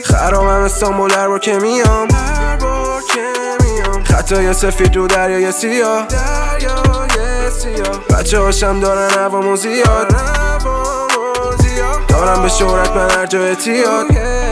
خرامم استانبول هر بار که میام، خطای سفید رو دریای سیاه، بچه هاشم دارن هوامو زیاد، دارم به شهرت من هر جای اعتیاد.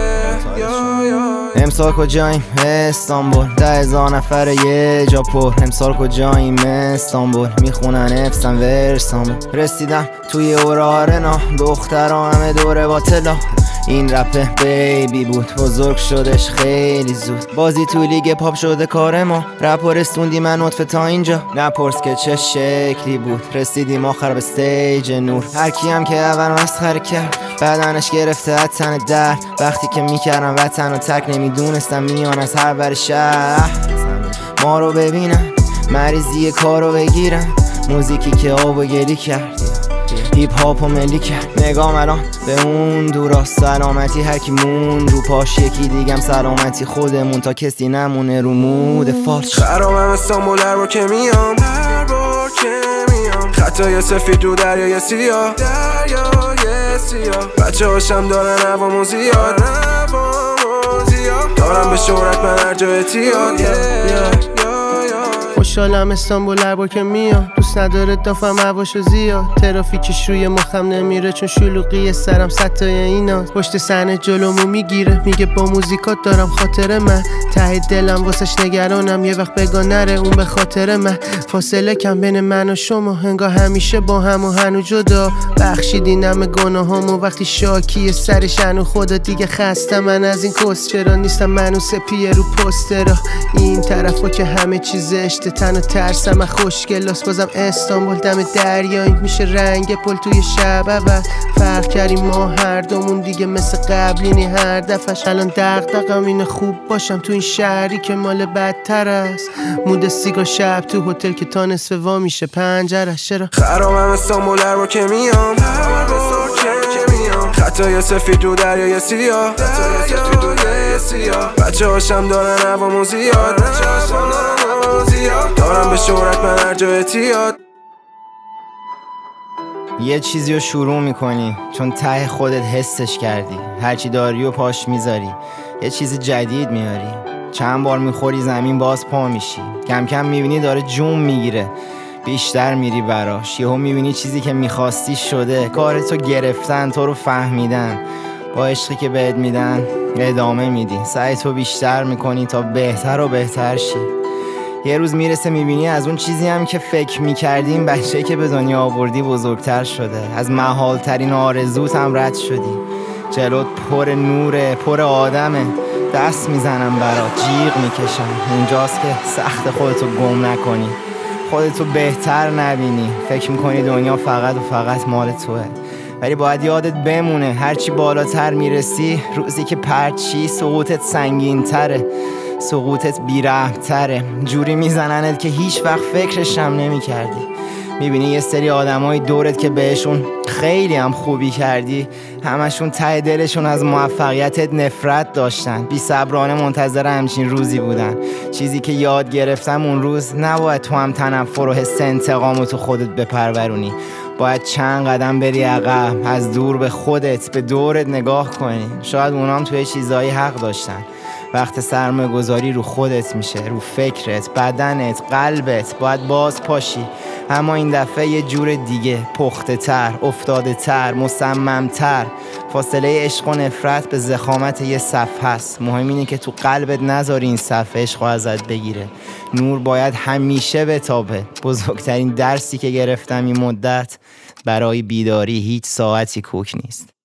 امسال کجاییم؟ استانبول 10,000 نفر یه جا پر. امسال کجاییم؟ استانبول میخونن افسم ورسامو. رسیدم توی اورارنا، دخترها همه دوره با طلا. این رپ بیبی بود، بزرگ شدش خیلی زود. بازی توی لیگ پاپ شده کار ما، رپ و رسوندی من نطفه تا اینجا. نپرس که چه شکلی بود، رسیدیم آخر به استیج نور. هر کیم که اول مسخره کرد بدنش گرفته از تن درد. وقتی که میکردم وطن و تک نمیدونستم میان از هر بر شهر. ما رو ببینن مریضی کارو بگیرن، موزیکی که آب و گلی کرد، هیپ هاپ و ملی کرد. نگام الان به اون دورا، سلامتی هر کی مون رو پاش، یکی دیگم سلامتی خودمون تا کسی نمونه رو مود فالش. خرامم استانبول هر بار که میام، خطای سفید رو دریای سیاه، بچه هاشم دارن هوامو زیاد، دارم به شهرت من هر جای اعتیاد. خوشحالم استانبول هر بار که میام، دوست نداره دافم هواشو زیاد. ترافیکش روی مخم نمیره چون شلوغی سرم ستای ایناست. پشت صحنه جلومو میگیره، میگه با موزیکات دارم خاطر من. ته دلم واسش نگرانم، یه وقت بگا نره اون به خاطر من. فاصله کم بین من و شما، انگار همیشه با هم و هنو جدا. بخشیدین همه گناهامو وقتی شاکی سرش هنو خدا. دیگه خستم من از این کس، چرا نیستم منو سپیه رو پوسترا. این طرفا که همه چیز اشته، تن و ترسم خوشگلاست. بازم استانبول دم دریایی میشه رنگ پل توی شب عوض. فرق کردیم ما هر دومون دیگه مثل قبلینی هر دفعش. الان دغدغم اینه خوب باشم تو این شهری که مال بدتر است. مود سیگار شب تو هتل که تا نصف وا میشه پنجرش. چرا خرامم استانبول هر بار که میام، خطای سفید رو دریای سیاه، بچه هاشم دارن هوامو زیاد، دارم به شهرت من هر جای اعتیاد. یه چیزی رو شروع میکنی چون ته خودت حسش کردی، هرچی داری و پاش میذاری، یه چیز جدید میاری. چند بار میخوری زمین باز پا میشی، کم کم میبینی داره جون میگیره، بیشتر میری براش. یهو میبینی چیزی که میخواستی شده، کارتو گرفتن، تو رو فهمیدن، با عشقی که بهت میدن ادامه میدی، سعی تو بیشتر میکنی تا بهتر و بهتر شی. یه روز میرسه میبینی از اون چیزی هم که فکر میکردیم بچه‌ای که به دنیا آوردی بزرگتر شده. از محال ترین آرزوت هم رد شدی، جلوت پر نوره، پر آدمه. دست میزنم برات، جیغ میکشم. اونجاست که سخت خودتو گم نکنی، خودتو بهتر نبینی. فکر میکنی دنیا فقط و فقط مال توه، ولی باید یادت بمونه هرچی بالاتر میرسی، روزی که پرچی سقوطت سنگین تره، سقوطت بی‌رحم‌تره. جوری میزننت که هیچ وقت فکرش هم نمی کردی. میبینی یه سری آدمای دورت که بهشون خیلی هم خوبی کردی، همشون ته دلشون از موفقیتت نفرت داشتن، بی صبرانه منتظر همچین روزی بودن. چیزی که یاد گرفتم اون روز، نباید تو هم تنفر و حس انتقامو تو خودت بپرورونی. باید چند قدم بری عقب، از دور به خودت، به دورت نگاه کنی. شاید اونام توی چیزایی حق داشتن. وقت سرمایه گذاری رو خودت میشه، رو فکرت، بدنت، قلبت. باید باز پاشی، اما این دفعه یه جور دیگه، پخته تر، افتاده تر، مصمم تر. فاصله عشق و نفرت به ضخامت یه صفحه است. مهم اینه که تو قلبت نذاری این صفحه عشق ازت بگیره. نور باید همیشه بتابه. بزرگترین درسی که گرفتم این مدت، برای بیداری هیچ ساعتی کوک نیست.